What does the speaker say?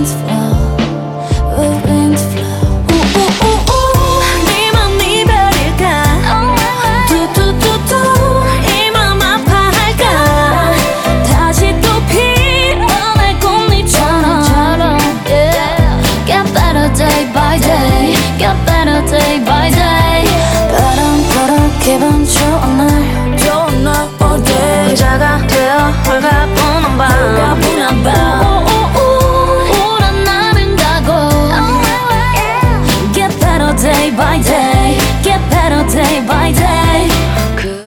winds flow, the winds flow. 네 맘 이별일까? 두두두두 이 맘 아파할까? 다시 또 피어날 꽃잎처럼. Get better day by day, get better day by day. 바람 기분 좋은 날, 좋은 날 all day. 혼자가 되어 홀가분한 밤